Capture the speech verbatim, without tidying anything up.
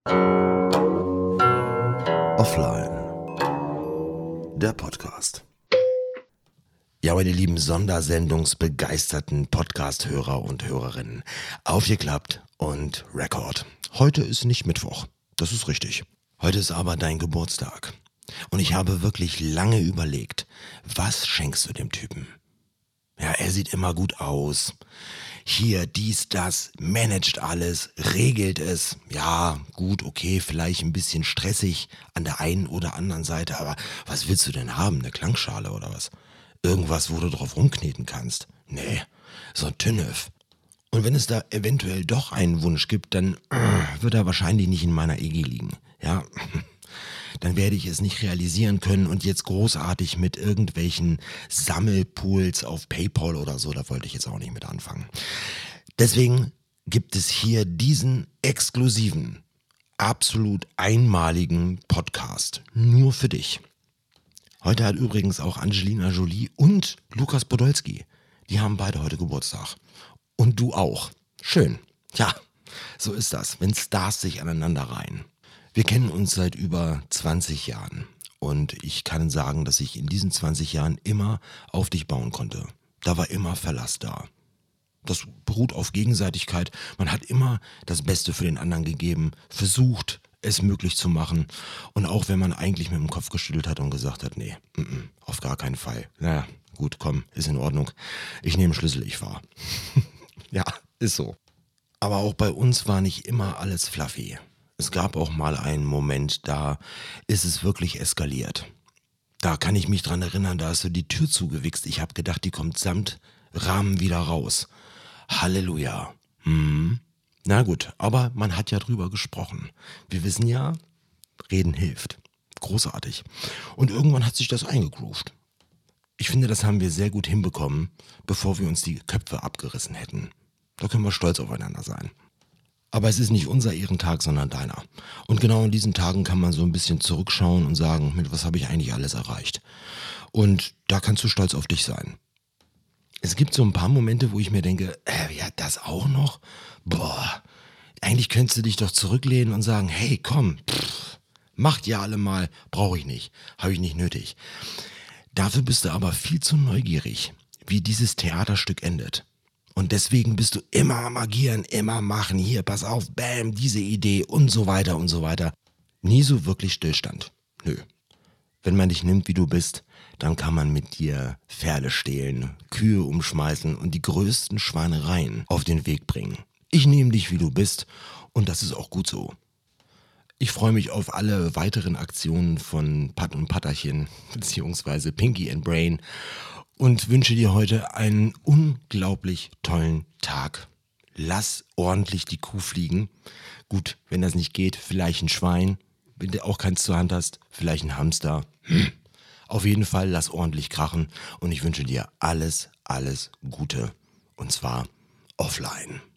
Offline. Der Podcast. Ja, meine lieben sondersendungsbegeisterten Podcast-Hörer und Hörerinnen. Aufgeklappt und Rekord. Heute ist nicht Mittwoch. Das ist richtig. Heute ist aber dein Geburtstag. Und ich habe wirklich lange überlegt, was schenkst du dem Typen? Ja, er sieht immer gut aus. Hier, dies, das, managt alles, regelt es. Ja, gut, okay, vielleicht ein bisschen stressig an der einen oder anderen Seite, aber was willst du denn haben? Eine Klangschale oder was? Irgendwas, wo du drauf rumkneten kannst? Nee, so ein Tünnef. Und wenn es da eventuell doch einen Wunsch gibt, dann äh, wird er wahrscheinlich nicht in meiner E G liegen. Ja, dann werde ich es nicht realisieren können und jetzt großartig mit irgendwelchen Sammelpools auf PayPal oder so, da wollte ich jetzt auch nicht mit anfangen. Deswegen gibt es hier diesen exklusiven, absolut einmaligen Podcast, nur für dich. Heute hat übrigens auch Angelina Jolie und Lukas Podolski, die haben beide heute Geburtstag. Und du auch. Schön. Ja, so ist das, wenn Stars sich aneinander reihen. Wir kennen uns seit über zwanzig Jahren und ich kann sagen, dass ich in diesen zwanzig Jahren immer auf dich bauen konnte. Da war immer Verlass da. Das beruht auf Gegenseitigkeit. Man hat immer das Beste für den anderen gegeben, versucht, es möglich zu machen. Und auch wenn man eigentlich mit dem Kopf geschüttelt hat und gesagt hat, nee, m -m, auf gar keinen Fall. Naja, gut, komm, ist in Ordnung. Ich nehme Schlüssel, ich fahr. Ja, ist so. Aber auch bei uns war nicht immer alles fluffy. Es gab auch mal einen Moment, da ist es wirklich eskaliert. Da kann ich mich dran erinnern, da hast du die Tür zugewichst. Ich habe gedacht, die kommt samt Rahmen wieder raus. Halleluja. Hm. Na gut, aber man hat ja drüber gesprochen. Wir wissen ja, reden hilft. Großartig. Und irgendwann hat sich das eingegroovt. Ich finde, das haben wir sehr gut hinbekommen, bevor wir uns die Köpfe abgerissen hätten. Da können wir stolz aufeinander sein. Aber es ist nicht unser Ehrentag, sondern deiner. Und genau in diesen Tagen kann man so ein bisschen zurückschauen und sagen, mit was habe ich eigentlich alles erreicht? Und da kannst du stolz auf dich sein. Es gibt so ein paar Momente, wo ich mir denke, äh, ja, das auch noch? Boah, eigentlich könntest du dich doch zurücklehnen und sagen, hey, komm, pff, macht ja alle mal, brauche ich nicht, habe ich nicht nötig. Dafür bist du aber viel zu neugierig, wie dieses Theaterstück endet. Und deswegen bist du immer am Agieren, immer machen, hier, pass auf, bam, diese Idee und so weiter und so weiter. Nie so wirklich Stillstand. Nö. Wenn man dich nimmt, wie du bist, dann kann man mit dir Pferde stehlen, Kühe umschmeißen und die größten Schweinereien auf den Weg bringen. Ich nehme dich, wie du bist und das ist auch gut so. Ich freue mich auf alle weiteren Aktionen von Pat und Patterchen, beziehungsweise Pinky and Brain. Und wünsche dir heute einen unglaublich tollen Tag. Lass ordentlich die Kuh fliegen. Gut, wenn das nicht geht, vielleicht ein Schwein. Wenn du auch keins zur Hand hast, vielleicht ein Hamster. Hm. Auf jeden Fall lass ordentlich krachen. Und ich wünsche dir alles, alles Gute. Und zwar offline.